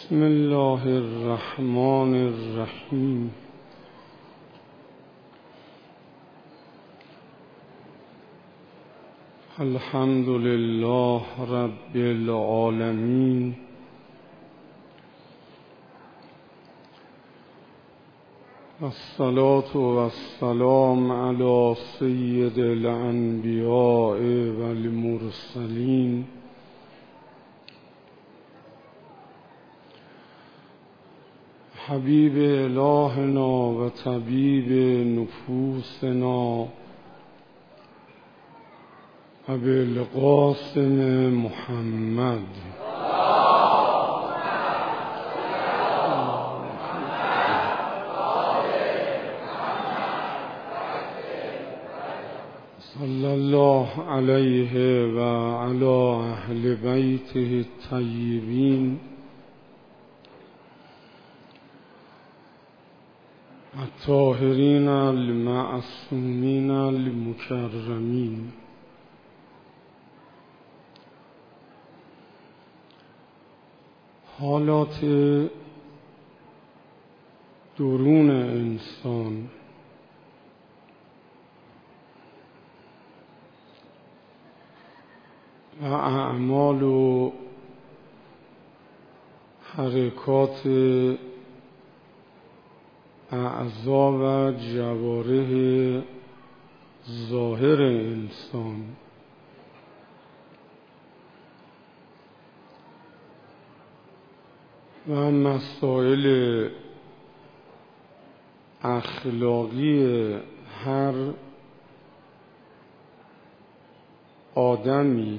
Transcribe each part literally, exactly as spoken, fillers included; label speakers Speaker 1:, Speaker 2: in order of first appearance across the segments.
Speaker 1: بسم الله الرحمن الرحیم. الحمد لله رب العالمین. الصلاة والسلام علی سید الانبیاء والمرسلین حبیب الهنا و طبیب نفوسنا ابوالقاسم محمد صلی الله علیه و علی اهل بیته الطیبین الطاهرین المعصومین المکرمین. حالات درون انسان و اعمال و حرکات اعضا و جوارح ظاهر انسان و مسائل اخلاقی هر آدمی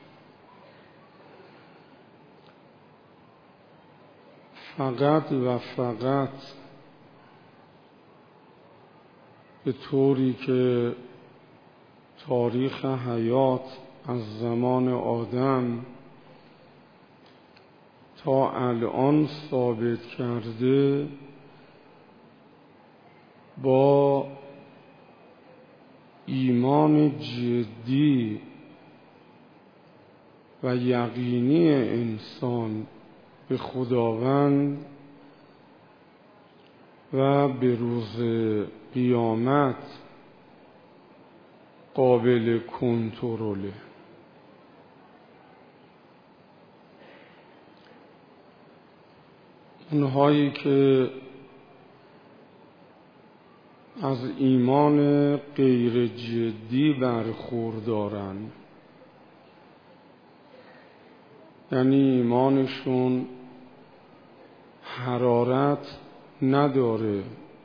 Speaker 1: فقط و فقط به طوری که تاریخ حیات از زمان آدم تا الان ثابت کرده با ایمان جدی و یقینی انسان به خداوند و به روز قیامت قابل کنترله. اونهایی که از ایمان غیر جدی برخوردارن، یعنی ایمانشون حرارت نداره،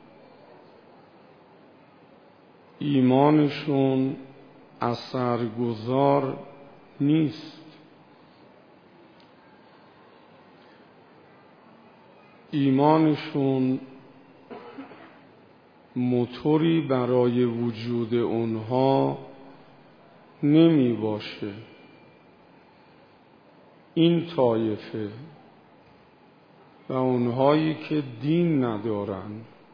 Speaker 1: ایمانشون اثرگذار نیست، ایمانشون موتوری برای وجود اونها نمی باشه، این طایفه و اونهایی که دین ندارن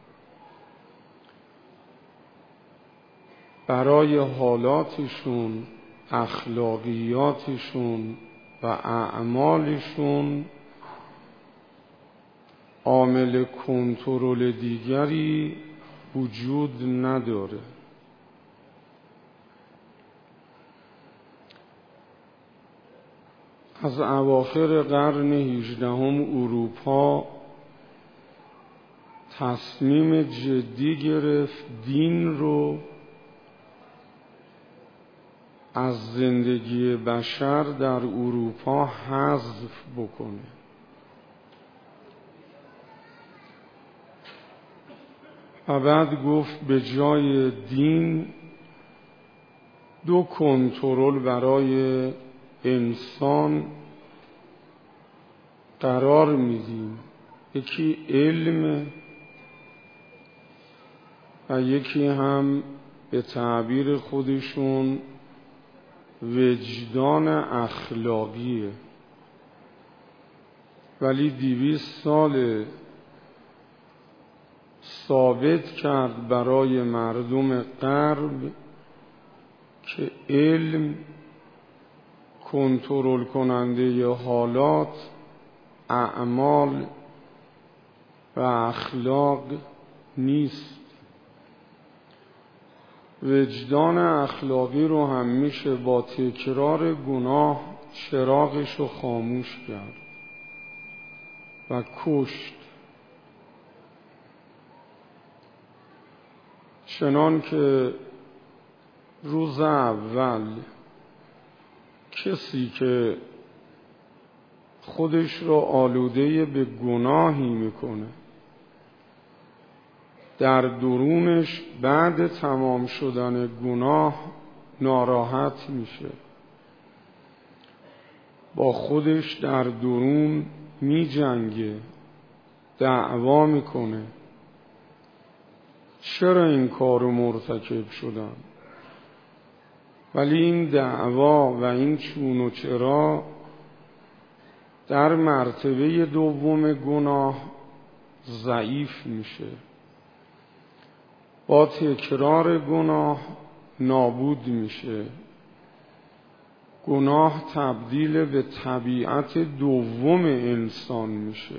Speaker 1: برای حالاتشون، اخلاقیاتشون و اعمالشون عامل کنترل دیگری وجود نداره. از اواخر قرن هجدهم اروپا تصمیم جدی گرفت دین رو از زندگی بشر در اروپا حذف بکنه. و بعد گفت به جای دین دو کنترل برای انسان قرار میدیم، یکی علم و یکی هم به تعبیر خودشون وجدان اخلاقیه. ولی دویست سال ثابت کرد برای مردم غرب که علم کنترل کننده حالات اعمال و اخلاق نیست. وجدان اخلاقی رو هم میشه با تکرار گناه چراغش رو خاموش کرد و کشت. چنان که روز اول کسی که خودش را آلوده به گناهی میکنه در درونش بعد تمام شدن گناه ناراحت میشه، با خودش در درون میجنگه، دعوا میکنه چرا این کارو مرتکب شدم. ولی این دعوا و این چون و چرا در مرتبه دوم گناه ضعیف میشه، با تکرار گناه نابود میشه. گناه تبدیل به طبیعت دوم انسان میشه،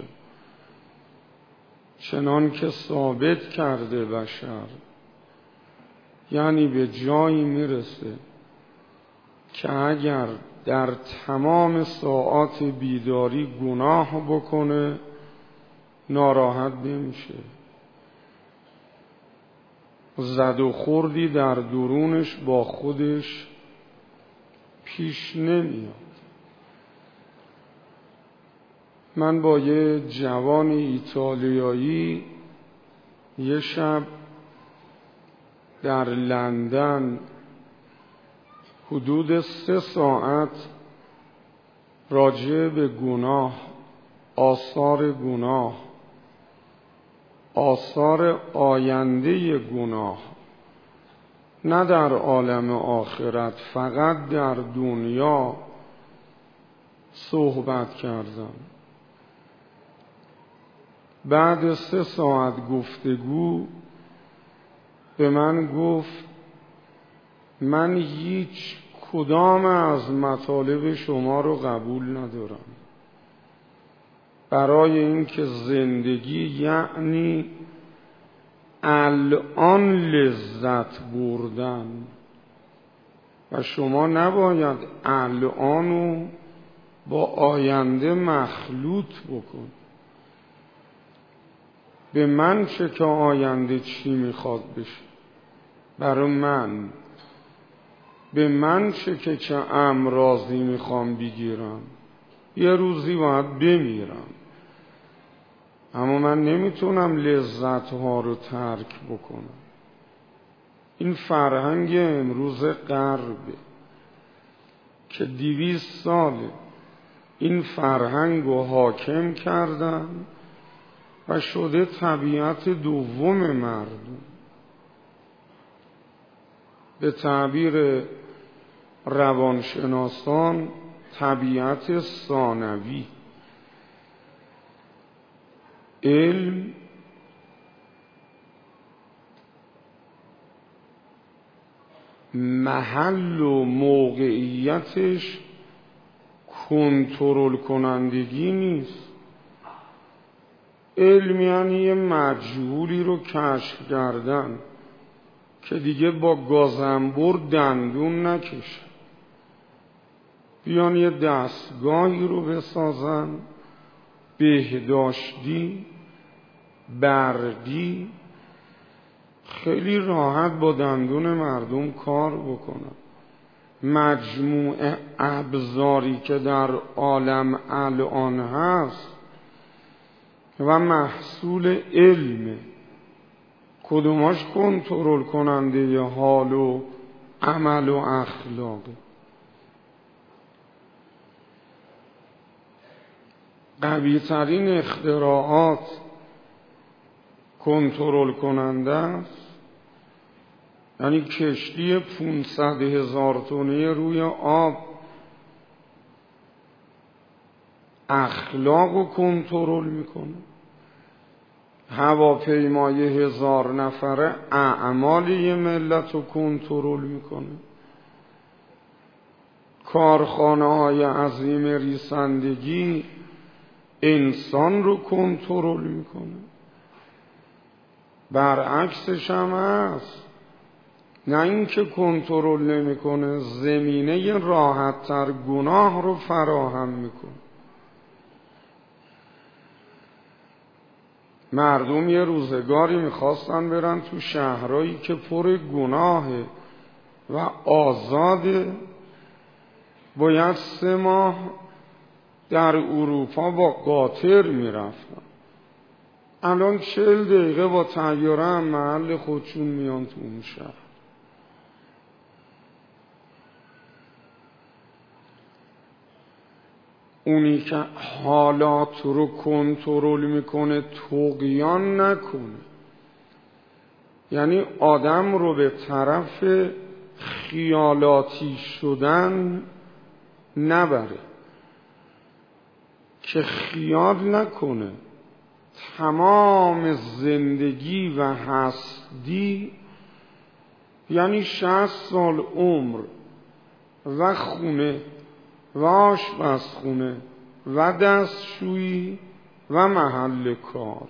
Speaker 1: چنان که ثابت کرده بشر. یعنی به جایی میرسه که اگر در تمام ساعات بیداری گناه بکنه ناراحت نمیشه، زد و خوردی در درونش با خودش پیش نمیاد. من با یه جوان ایتالیایی یه شب در لندن حدود سه ساعت راجع به گناه، آثار گناه، آثار آینده گناه، نه در عالم آخرت فقط در دنیا صحبت کردم. بعد سه ساعت گفتگو به من گفت من هیچ کدام از مطالب شما رو قبول ندارم، برای اینکه زندگی یعنی الان لذت بردن و شما نباید الانو با آینده مخلوط بکن. به من چه که آینده چی میخواد بشه برای من، به من چه که چه امراضی میخوام بگیرم، یه روزی باید بمیرم، اما من نمیتونم لذت ها رو ترک بکنم. این فرهنگ امروز غربه که دویست ساله این فرهنگ رو حاکم کردن و شده طبیعت دوم مردم. به تعبیر روانشناسان طبیعت ثانوی. علم محل و موقعیتش کنترل کنندگی نیست. علم یعنی یه مجهولی رو کشف کردن که دیگه با گازنبر دندون نکشه. بیان یه دستگاهی رو بسازن بهداشتی برقی، خیلی راحت با دندون مردم کار بکنن. مجموع ابزاری که در عالم الان هست و محصول علم، کدوماش کنترل کننده حال و عمل و اخلاقه؟ قوی ترین اختراعات کنترل کننده است. یعنی کشتی پونصد هزار تنه روی آب اخلاق رو کنترل میکنه. هواپیمای هزار نفره اعمال یه ملت رو کنترل میکنه. کارخانه های عظیم ریسندگی انسان رو کنترل میکنه. برعکسش هم هست، نه اینکه کنترل نمیکنه، زمینه راحت تر گناه رو فراهم میکنه. مردم یه روزگاری میخواستن برن تو شهرهایی که پر گناهه و آزاده، باید سه ماه در اروپا با قاطر میرفتن. الان چهل دقیقه با طیاره هم محل خودشون میان تو اون شهر. اونی که حالات رو کنترل میکنه طغیان نکنه، یعنی آدم رو به طرف خیالاتی شدن نبره، که خیال نکنه تمام زندگی و هستی یعنی شصت سال عمر و خونه و آشپزخونه و دستشویی و محل کار.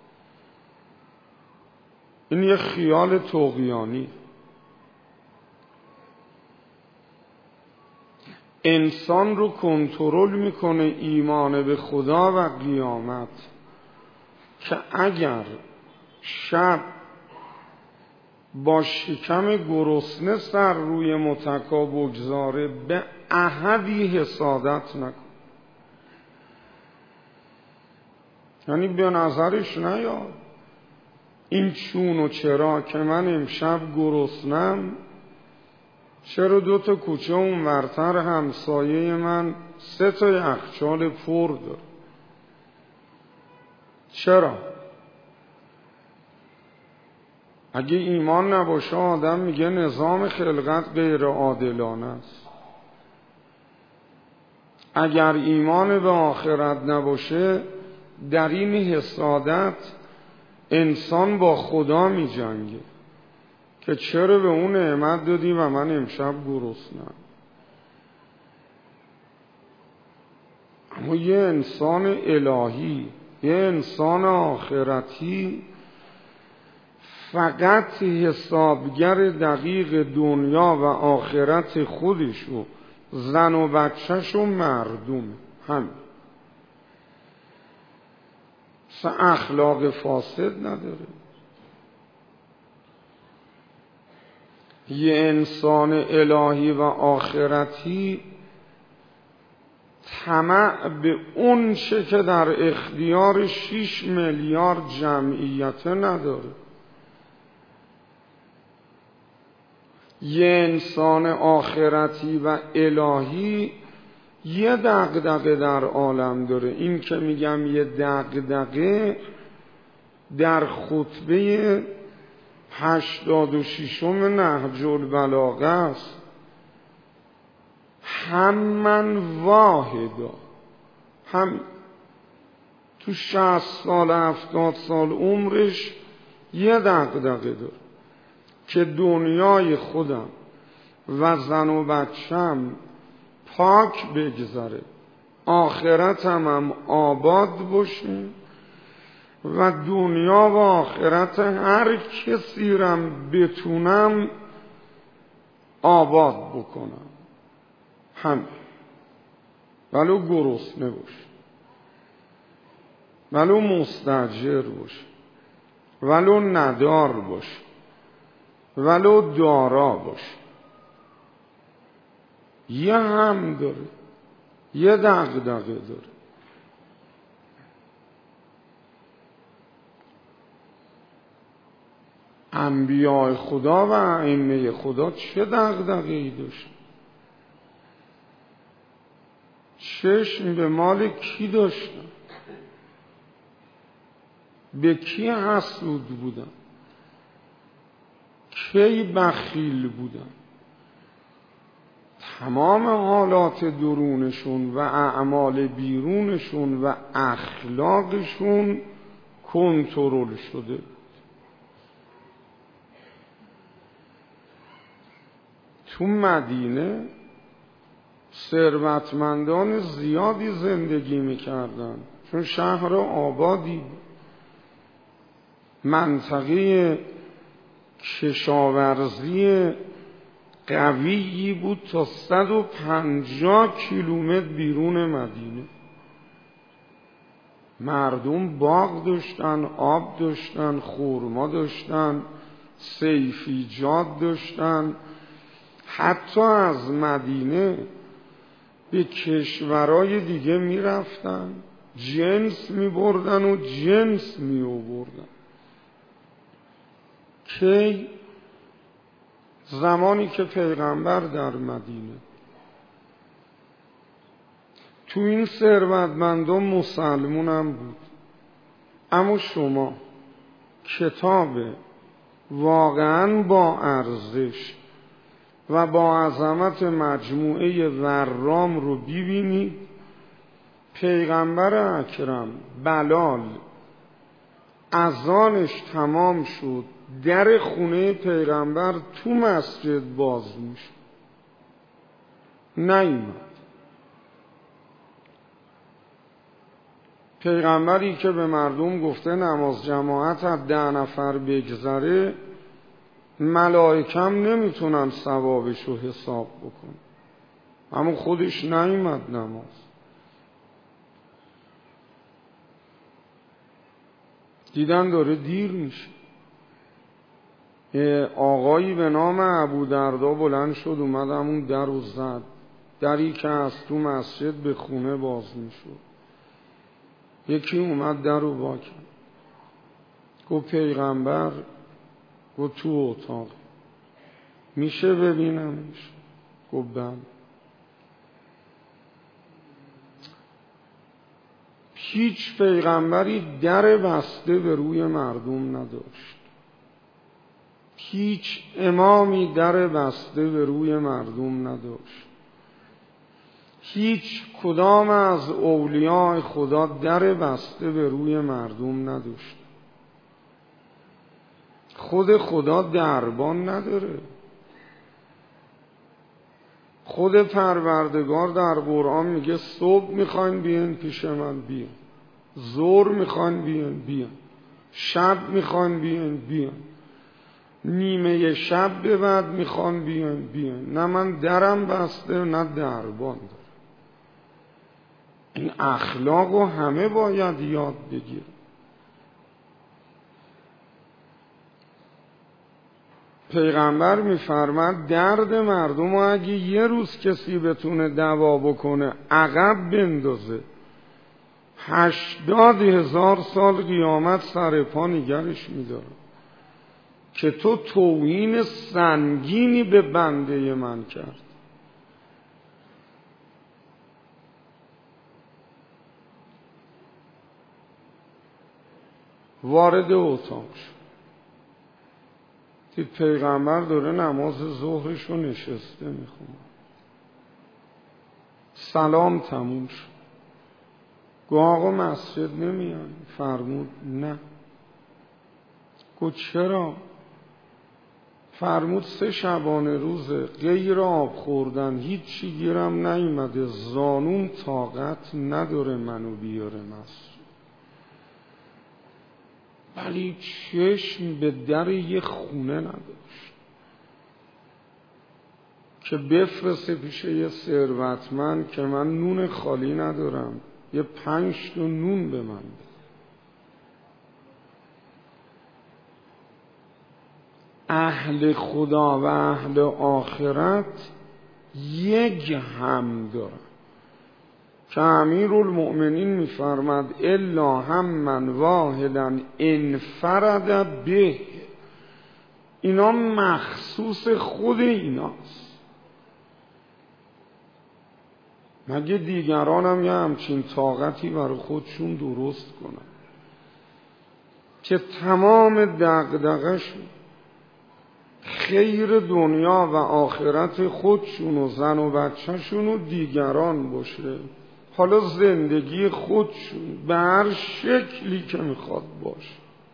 Speaker 1: این یه خیال طغیانی. انسان رو کنترل میکنه ایمان به خدا و قیامت، که اگر شب با شکم گرسنه سر روی متکا بگذاره به احدی حسادت نکن. یعنی به نظرش نیاد این چون و چرا که من امشب گرسنم، چرا دو تا کوچه اون ورتر همسایه من سه تا یخچال پر داره؟ چرا؟ اگه ایمان نباشه آدم میگه نظام خلقت غیر عادلانه است. اگر ایمان به آخرت نباشه در این حسادت انسان با خدا می جنگه که چرا به اون نعمت دادی و من امشب گرسنه‌ام. اما یه انسان الهی، یه انسان آخرتی فقط حسابگر دقیق دنیا و آخرت خودش و زن و بچهش و مردم هم اصلا اخلاق فاسد نداره. یه انسان الهی و آخرتی طمع به اون چه که در اختیار شیش میلیارد جمعیت نداره. یه انسان آخرتی و الهی یه دغدغه در عالم داره. این که میگم یه دغدغه در خطبه هشتاد و ششم نهج البلاغه است. هم من واحدا، هم تو شصت سال هفتاد سال عمرش یه دغدغه داره که دنیای خودم و زن و بچم پاک بگذره، آخرتم هم آباد باشه و دنیا و آخرت هر کسی رم بتونم آباد بکنم. هم ولو گرسنه باشه، ولو مستاجر باشه، ولو ندار باشه، ولو دارا باشه. یه هم داره، یه دغدغه داره. انبیاء خدا و ائمه خدا چه دغدغه‌ای داشت؟ چشم به مال کی داشتن؟ به کی حسود بودن؟ کی بخیل بودن؟ تمام حالات درونشون و اعمال بیرونشون و اخلاقشون کنترل شده. تو مدینه ثروتمندان زیادی زندگی میکردن چون شهر آبادی بود، منطقه کشاورزی قویی بود تا صد و پنجاه کیلومتر بیرون مدینه. مردم باغ داشتن، آب داشتن، خرما داشتن، سیفیجات داشتن. حتی از مدینه به کشورهای دیگه می رفتن، جنس می بردن و جنس می آوردن. کی؟ زمانی که پیغمبر در مدینه. تو این ثروتمندان مسلمون هم بود. اما شما کتاب واقعا با ارزش و با عظمت مجموعه ورام رو ببینید. پیغمبر اکرم بلال اذانش تمام شد، در خونه پیغمبر تو مسجد باز میشه، نیامد. پیغمبری که به مردم گفته نماز جماعت از ده نفر بگذره، ملائکم نمیتونن ثوابش رو حساب بکن، اما خودش نیامد نماز. دیدن داره دیر میشه. آقایی به نام ابودردا بلند شد، اومد همون در رو زد، دری که از تو مسجد به خونه باز میشد. یکی اومد در رو وا کرد، گفت پیغمبر. گفت تو اتاق میشه ببینمش؟ گفت بله. هیچ پیغمبری در بسته به روی مردم نداشت، هیچ امامی در بسته به روی مردم نداشت، هیچ کدام از اولیاء خدا در بسته به روی مردم نداشت. خود خدا دربان نداره. خود پروردگار در قرآن میگه صبح میخواین بیان پیش من بیان، ظهر میخواین بیان بیان، شب میخواین بیان بیان، نیمه شب به بعد میخوان بیان بیان. نه من درم بسته نه دربان داره. این اخلاقو همه باید یاد بگیرن. پیغمبر میفرماد درد مردم رو اگه یه روز کسی بتونه دوا بکنه عقب بندازه، هشتاد هزار سال قیامت سر پا نگرش میداره که تو توهین سنگینی به بنده من کرد. وارد اتاق شد، دید پیغمبر داره نماز ظهرش رو نشسته میخونه. سلام تموم شد. گفت آقا مسجد نمیان؟ فرمود نه. گفت چرا؟ فرمود سه شبانه روزه غیر آب خوردن هیچی گیرم نیومده، زانوم طاقت نداره منو بیاره مسجد. ولی چشم به در یه خونه نداشت که بفرسته پیش یه ثروتمند که من نون خالی ندارم، یه پنج تا نون به من بده. اهل خدا و اهل آخرت یک هم دارن که امیرالمؤمنین میفرماد الا هممن واحدا انفرد به. اینا مخصوص خود ایناست. مگه دیگران هم یه همچین طاقتی برای خودشون درست کنن که تمام دغدغه‌شون خیر دنیا و آخرت خودشون و زن و بچه‌شون و دیگران باشه؟ حالا زندگی خودشون به هر شکلی که میخواد باشه،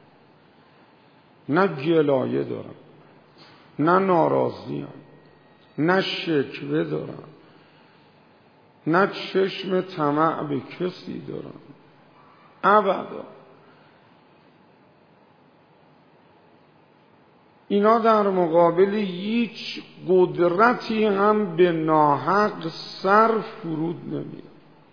Speaker 1: نه گلایه دارن، نه ناراضی هم، نه شکوه دارن، نه چشم طمع به کسی دارن. ابدا. اینا در مقابل هیچ قدرتی هم به ناحق سر فرود نمیاد.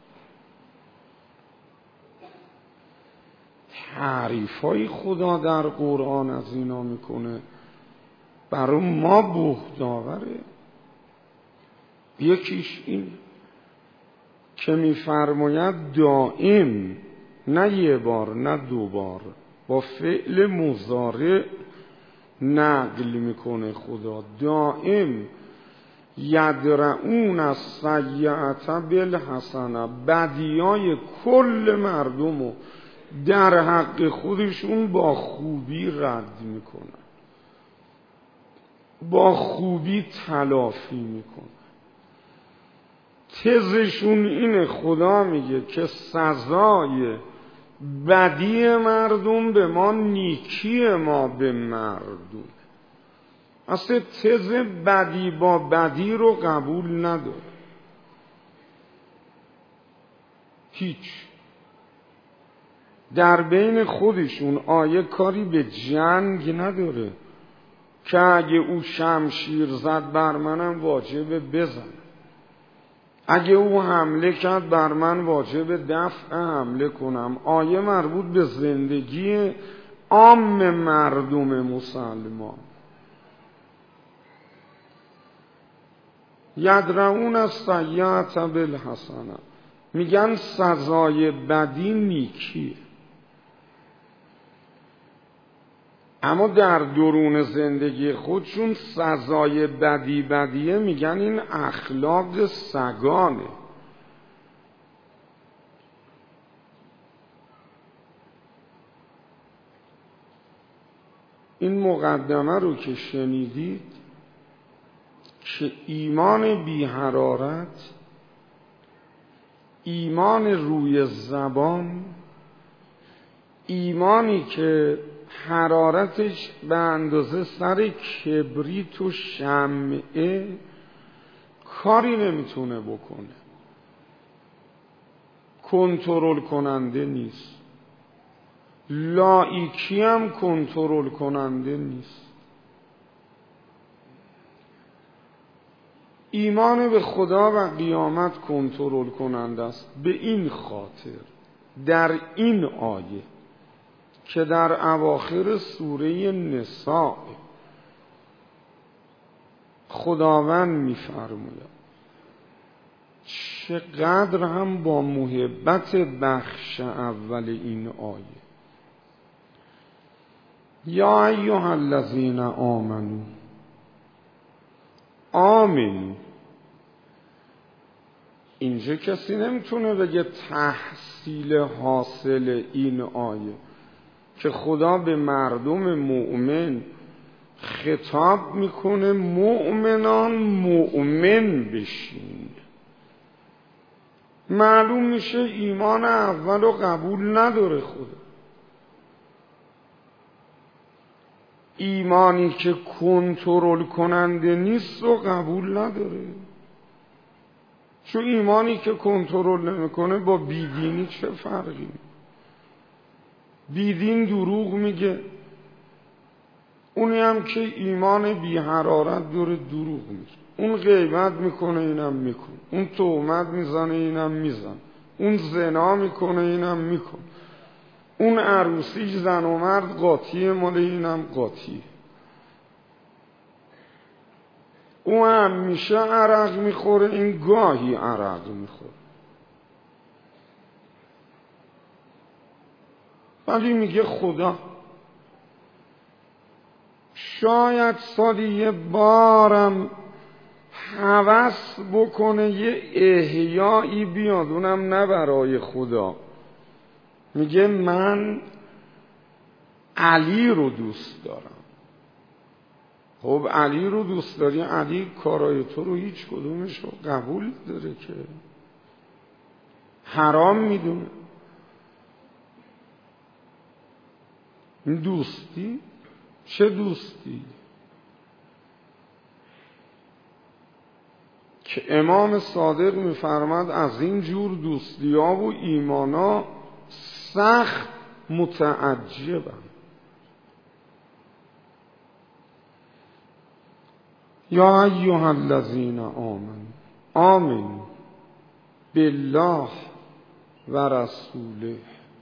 Speaker 1: تعریفای خدا در قرآن از اینا میکنه، برای ما بهت‌آوره. یکیش این که میفرماید دائم، نه یه بار نه دو بار، با فعل مضارع نقل میکنه خدا، دائم یدرعون السیئة بالحسنه، بدیای کل مردمو در حق خودشون با خوبی رد میکنن، با خوبی تلافی میکنن. تزشون اینه، خدا میگه که سزای بدی مردم به ما نیکی ما به مردم. اصلا تز بدی با بدی رو قبول نداره، هیچ. در بین خودشون آیه کاری به جنگ نداره که اگه او شمشیر زد بر منم واجبه بزن، اگه او حمله کرد بر من واجبه دفع حمله کنم. آیه مربوط به زندگی عام مردم مسلمان. یدرعون السیئة بالحسنه، میگن سزای بدی نیکیه. اما در درون زندگی خودشون سزای بدی بدیه، میگن این اخلاق سگانه. این مقدمه رو که شنیدید که ایمان بی حرارت، ایمان روی زبان، ایمانی که حرارتش به اندازه سر کبریت و شمعه، کاری نمیتونه بکنه، کنترل کننده نیست. لایکی هم کنترل کننده نیست. ایمان به خدا و قیامت کنترل کننده است. به این خاطر در این آیه که در اواخر سوره نساء خداوند می‌فرماید چقدر هم با محبت بخش اول این آیه، یا ایها الذین آمنوا، آمنو. اینجا کسی نمیتونه بگه تحصیل حاصل این آیه که خدا به مردم مؤمن خطاب میکنه مؤمنان مؤمن بشین. معلوم میشه ایمان اول رو قبول نداره خدا. ایمانی که کنترل کننده نیست رو قبول نداره. چون ایمانی که کنترل نمیکنه با بیدینی چه فرقی؟ بیدین دروغ میگه، اونی هم که ایمان بی حرارت داره دروغ میگه. اون غیبت میکنه اینم میکنه، اون تهمت میزنه اینم میزنه، اون زنا میکنه اینم میکنه، اون عروسی زن و مرد قاطیه مال اینم قاطیه، اون هم میشه عرق میخوره این گاهی عرق میخوره. ولی میگه خدا شاید سالی یه بارم هوس بکنه یه احیایی بیاد، اونم نه برای خدا. میگه من علی رو دوست دارم. خب علی رو دوست داری، علی کارای تو رو هیچ کدومش رو قبول داره که حرام میدونه. این دوستی چه دوستی که امام صادق میفرماد از این جور دوستی ها و ایمانا سخت متعجبم. یا ایها الذین آمنوا آمنوا بالله و رسوله.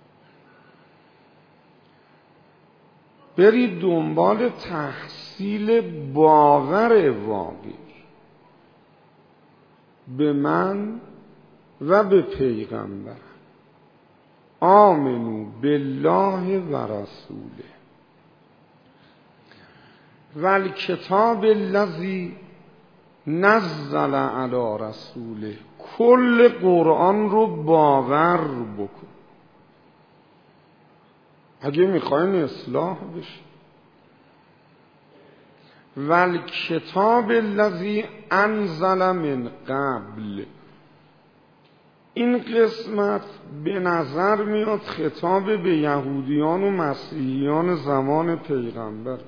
Speaker 1: برید دنبال تحصیل باور واقعی به من و به پیغمبر. آمنو بالله و رسوله و الکتاب الذی نزل علی رسوله. کل قرآن رو باور بکن اگه میخواین اصلاح بشه. و الکتاب الذی انزل من قبل. این قسمت به نظر میاد خطاب به یهودیان و مسیحیان زمان پیغمبر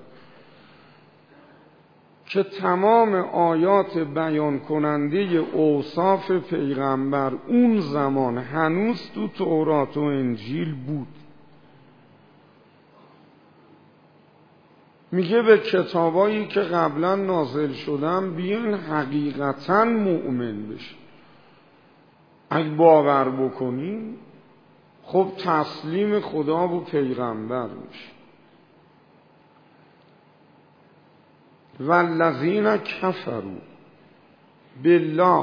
Speaker 1: که تمام آیات بیان کننده اوصاف پیغمبر اون زمان هنوز تو تورات و انجیل بود. میگه به کتابایی که قبلا نازل شدن بیان حقیقتا مؤمن بشین. اگه باور بکنین خب تسلیم خدا و پیغمبر میشه. والذین کفروا بالله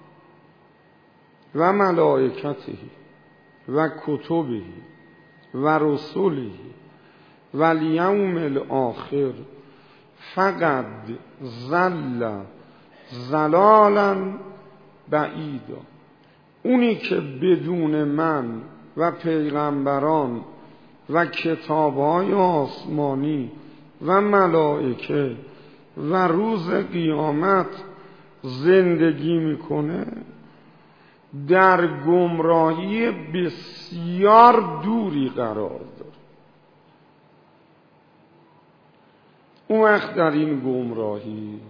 Speaker 1: و ملائکته و کتبه و رسوله و الیوم الاخر فقد ضل ضلالا بعیدا. اونی که بدون من و پیغمبران و کتاب‌های آسمانی و ملائکه و روز قیامت زندگی میکنه در گمراهی بسیار دوری قرار داره. اون وقت در این گمراهی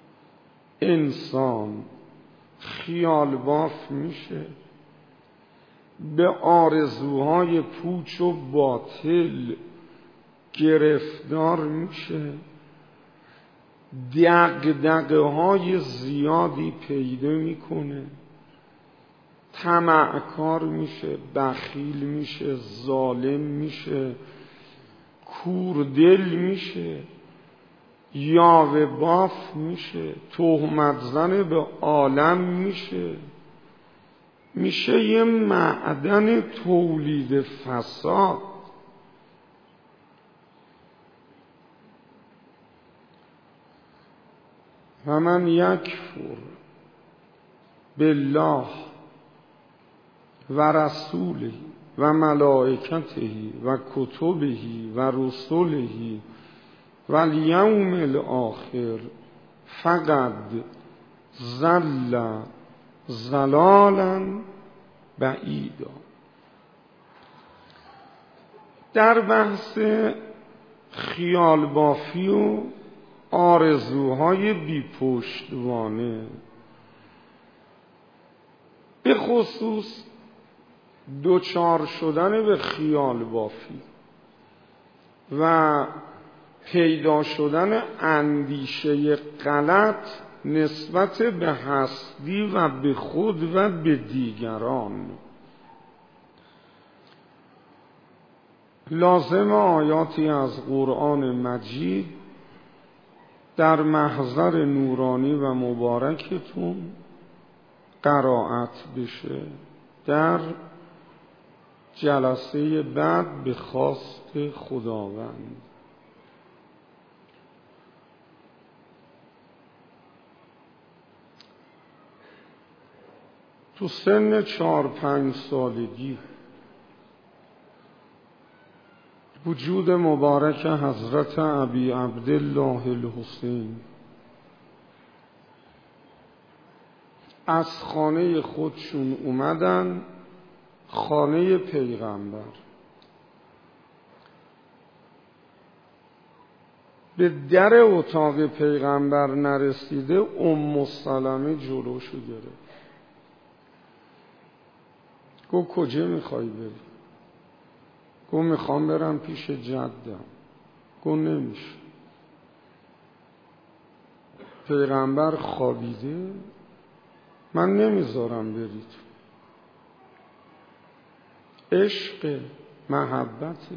Speaker 1: انسان خیال باف میشه، به آرزوهای پوچ و باطل گرفتار میشه، دغدغه های زیادی پیدا میکنه، طمعکار میشه، بخیل میشه، ظالم میشه، کوردل میشه، یاوه باف میشه، تهمت زن به عالم میشه، میشه یه معدن تولید فساد. و من یکفر بالله و رسوله و ملائکته و کتبه و رسوله و الیوم الاخر فقد ضل ضلالا بعیدا. در بحث خیال بافی و آرزوهای بی پشتوانه به خصوص دوچار شدن به خیال بافی و پیدا شدن اندیشه غلط نسبت به هستی و به خود و به دیگران لازم آیاتی از قرآن مجید در محضر نورانی و مبارکتون قرائت بشه در جلسه بعد به خواست خداوند. تو سن چهار پنج سالگی وجود مبارک حضرت ابی عبدالله الحسین از خانه خودشون اومدن خانه پیغمبر. به در اتاق پیغمبر نرسیده ام سلمه جلوشو گرفت، گفت کجا میخوای بری؟ گفت میخوام برم پیش جدم. گفت نمیشه، پیغمبر خوابیده، من نمیذارم برید. عشق، محبته،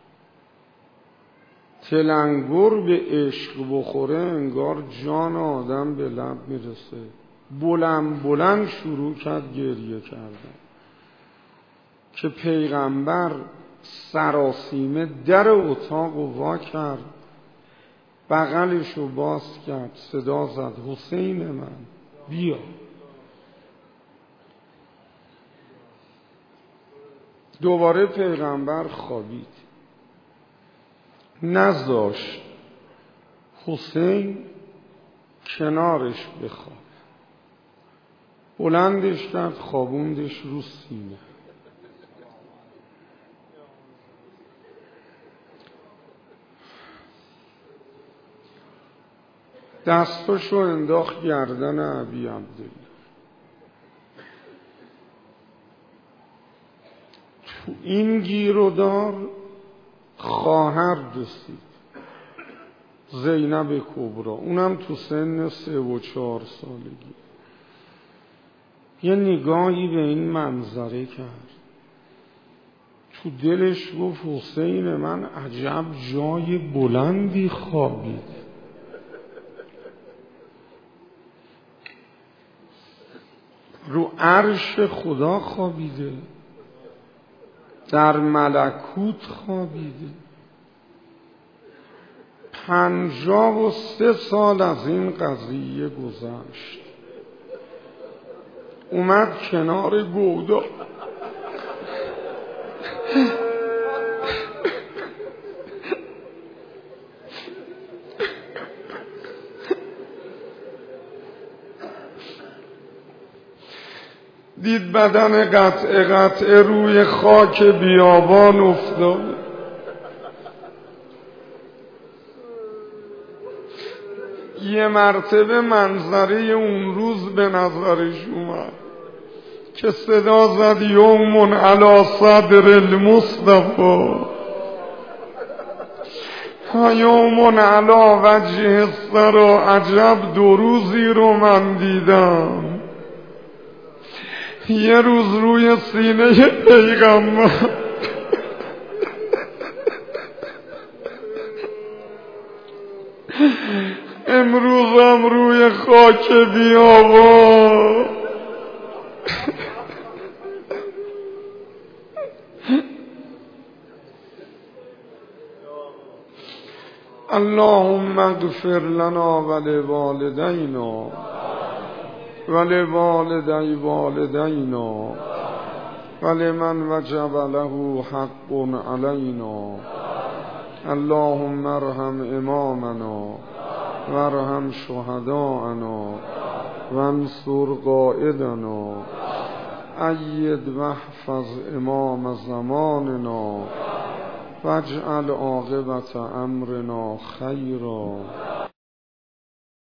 Speaker 1: تلنگر به عشق بخوره انگار جان آدم به لب میرسه. بلند بلند شروع کرد گریه کردن که پیغمبر سراسیمه در اتاق رو وا کرد، بغلش رو باز کرد، صدا زد حسین من بیا. دوباره پیغمبر خوابید، نذاشت حسین کنارش بخواب، بلندش کرد خوابوندش رو سینه. دستاشو انداخت گردن ابی عبدالله. تو این گیر و دار خواهر رسید، زینب کبرا، اونم تو سن سه و چهار سالگی. یه نگاهی به این منظره کرد، تو دلش گفت حسین من عجب جای بلندی خوابید. رو عرش خدا خوابیده، در ملکوت خوابیده. پنجاه و سه سال از این قضیه گذشت. اومد کنار گودا، دید بدن قطعه قطعه روی خاک بیابان افتاد. یه مرتبه منظره اون روز به نظرش اومد که صدا زد یوم علی صدر المصطفی و یوم علی وجه الثری. عجب دو روزی رو من دیدم، یه روز روی سینه پیغمبر، امروز هم روی خاک بیابان. اللهم اغفر لنا ولوالدینا ولوالدی والدینا ولمن وجب له حق علینا. اللهم ارحم امامنا وارحم شهداءنا وانصر قائدنا. اید واحفظ امام زماننا واجعل عاقبت امرنا خیرا.